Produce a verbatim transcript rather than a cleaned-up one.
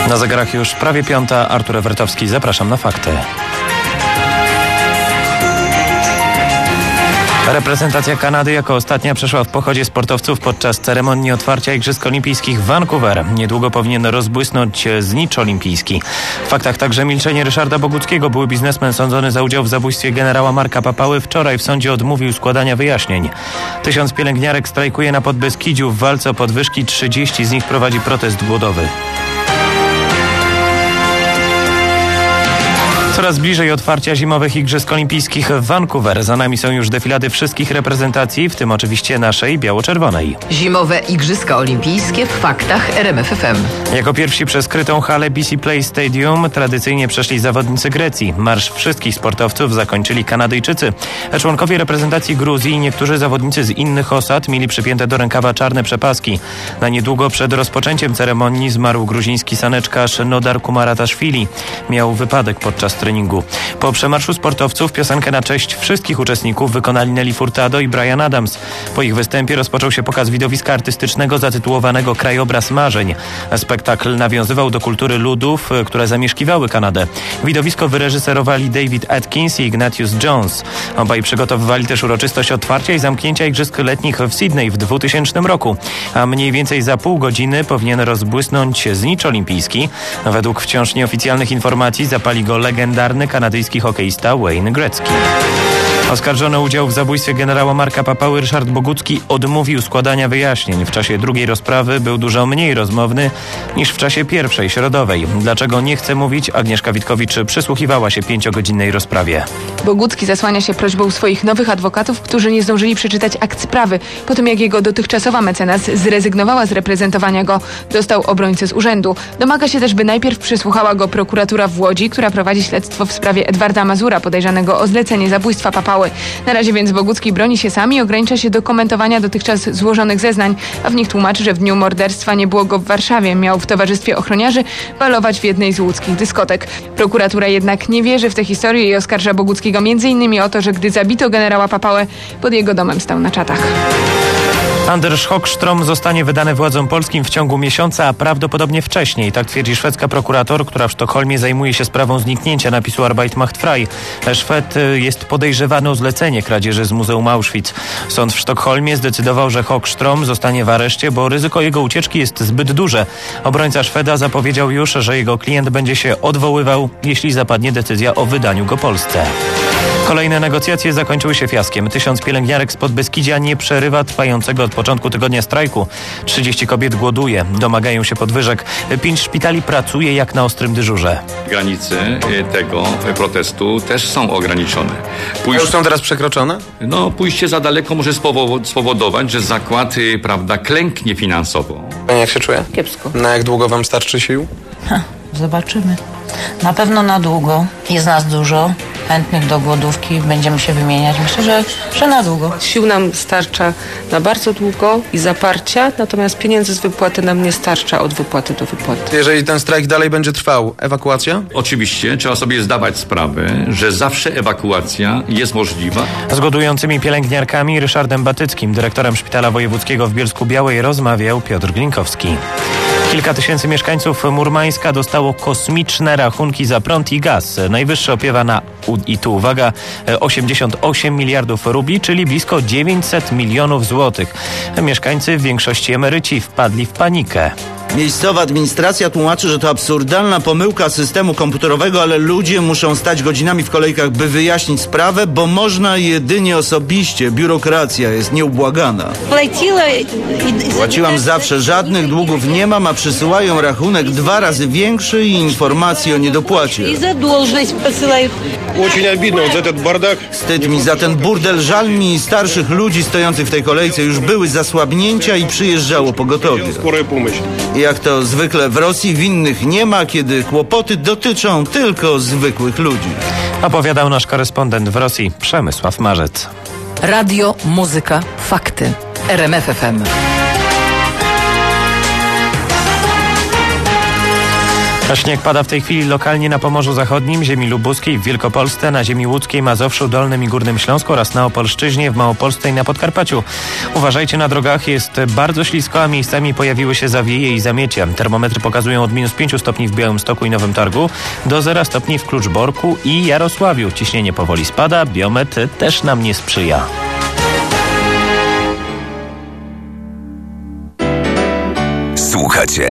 Na zegarach już prawie piąta. Artur Ewertowski, zapraszam na fakty. Reprezentacja Kanady jako ostatnia przeszła w pochodzie sportowców podczas ceremonii otwarcia Igrzysk Olimpijskich w Vancouver. Niedługo powinien rozbłysnąć znicz olimpijski. W faktach także milczenie Ryszarda Boguckiego. Były biznesmen sądzony za udział w zabójstwie generała Marka Papały wczoraj w sądzie odmówił składania wyjaśnień. Tysiąc pielęgniarek strajkuje na Podbeskidziu w walce o podwyżki. trzydzieści z nich prowadzi protest głodowy. Coraz bliżej otwarcia zimowych Igrzysk Olimpijskich w Vancouver. Za nami są już defilady wszystkich reprezentacji, w tym oczywiście naszej biało-czerwonej. Zimowe Igrzyska Olimpijskie w faktach R M F F M. Jako pierwsi przez skrytą halę B C Place Stadium tradycyjnie przeszli zawodnicy Grecji. Marsz wszystkich sportowców zakończyli Kanadyjczycy. Członkowie reprezentacji Gruzji i niektórzy zawodnicy z innych osad mieli przypięte do rękawa czarne przepaski. Na niedługo przed rozpoczęciem ceremonii zmarł gruziński saneczkarz Nodar Kumaratashvili. Miał wypadek podczas treningu. Po przemarszu sportowców piosenkę na cześć wszystkich uczestników wykonali Nelly Furtado i Bryan Adams. Po ich występie rozpoczął się pokaz widowiska artystycznego zatytułowanego Krajobraz Marzeń. Spektakl nawiązywał do kultury ludów, które zamieszkiwały Kanadę. Widowisko wyreżyserowali David Atkins i Ignatius Jones. Obaj przygotowywali też uroczystość otwarcia i zamknięcia Igrzysk Letnich w Sydney w dwutysięcznym roku. A mniej więcej za pół godziny powinien rozbłysnąć znicz olimpijski. Według wciąż nieoficjalnych informacji zapali go legendarny kanadyjski hokeista Wayne Gretzky. Oskarżony o udział w zabójstwie generała Marka Papały Ryszard Bogucki odmówił składania wyjaśnień. W czasie drugiej rozprawy był dużo mniej rozmowny niż w czasie pierwszej, środowej. Dlaczego nie chce mówić? Agnieszka Witkowicz przysłuchiwała się pięciogodzinnej rozprawie. Bogucki zasłania się prośbą swoich nowych adwokatów, którzy nie zdążyli przeczytać akt sprawy. Po tym jak jego dotychczasowa mecenas zrezygnowała z reprezentowania go, dostał obrońcę z urzędu. Domaga się też, by najpierw przesłuchała go prokuratura w Łodzi, która prowadzi śledztwo w sprawie Edwarda Mazura, podejrzanego o zlecenie zabójstwa Papały. Na razie więc Bogucki broni się sam i ogranicza się do komentowania dotychczas złożonych zeznań, a w nich tłumaczy, że w dniu morderstwa nie było go w Warszawie. Miał w towarzystwie ochroniarzy balować w jednej z łódzkich dyskotek. Prokuratura jednak nie wierzy w tę historię i oskarża Boguckiego między innymi o to, że gdy zabito generała Papałę, pod jego domem stał na czatach. Anders Hågström zostanie wydany władzom polskim w ciągu miesiąca, a prawdopodobnie wcześniej. Tak twierdzi szwedzka prokurator, która w Sztokholmie zajmuje się sprawą zniknięcia napisu Arbeit macht frei. Szwed jest podejrzewany o zlecenie kradzieży z Muzeum Auschwitz. Sąd w Sztokholmie zdecydował, że Hågström zostanie w areszcie, bo ryzyko jego ucieczki jest zbyt duże. Obrońca Szweda zapowiedział już, że jego klient będzie się odwoływał, jeśli zapadnie decyzja o wydaniu go Polsce. Kolejne negocjacje zakończyły się fiaskiem. Tysiąc pielęgniarek z Podbeskidzia nie przerywa trwającego od początku tygodnia strajku. trzydzieści kobiet głoduje, domagają się podwyżek. Pięć szpitali pracuje jak na ostrym dyżurze. Granice tego protestu też są ograniczone. Pójść... już są teraz przekroczone? No, pójście za daleko może spowodować, że zakład, prawda, klęknie finansowo. Pani jak się czuje? Kiepsko. Na jak długo wam starczy sił? Ha, zobaczymy. Na pewno na długo. Jest nas dużo. Chętnych do głodówki. Będziemy się wymieniać. Myślę, że, że na długo. Sił nam starcza na bardzo długo i zaparcia, natomiast pieniędzy z wypłaty nam nie starcza od wypłaty do wypłaty. Jeżeli ten strajk dalej będzie trwał, ewakuacja? Oczywiście trzeba sobie zdawać sprawę, że zawsze ewakuacja jest możliwa. Z głodującymi pielęgniarkami Ryszardem Batyckim, dyrektorem Szpitala Wojewódzkiego w Bielsku-Białej, rozmawiał Piotr Glinkowski. Kilka tysięcy mieszkańców Murmańska dostało kosmiczne rachunki za prąd i gaz. Najwyższe opiewa na, i tu uwaga, osiemdziesiąt osiem miliardów rubli, czyli blisko dziewięćset milionów złotych. Mieszkańcy, w większości emeryci, wpadli w panikę. Miejscowa administracja tłumaczy, że to absurdalna pomyłka systemu komputerowego, ale ludzie muszą stać godzinami w kolejkach, by wyjaśnić sprawę, bo można jedynie osobiście. Biurokracja jest nieubłagana. Płaciłam zawsze, żadnych długów nie mam, a przysyłają rachunek dwa razy większy i informacje o niedopłacie. Wstyd mi za ten burdel, żal mi starszych ludzi stojących w tej kolejce. Już były zasłabnięcia i przyjeżdżało pogotowie. Jak to zwykle w Rosji, winnych nie ma, kiedy kłopoty dotyczą tylko zwykłych ludzi. Opowiadał nasz korespondent w Rosji Przemysław Marzec. Radio, muzyka, fakty. R M F F M. A śnieg pada w tej chwili lokalnie na Pomorzu Zachodnim, ziemi lubuskiej, w Wielkopolsce, na ziemi łódzkiej, Mazowszu, Dolnym i Górnym Śląsku oraz na Opolszczyźnie, w Małopolsce i na Podkarpaciu. Uważajcie na drogach, jest bardzo ślisko, a miejscami pojawiły się zawieje i zamiecie. Termometry pokazują od minus pięciu stopni w Białymstoku i Nowym Targu do zera stopni w Kluczborku i Jarosławiu. Ciśnienie powoli spada, biometr też nam nie sprzyja.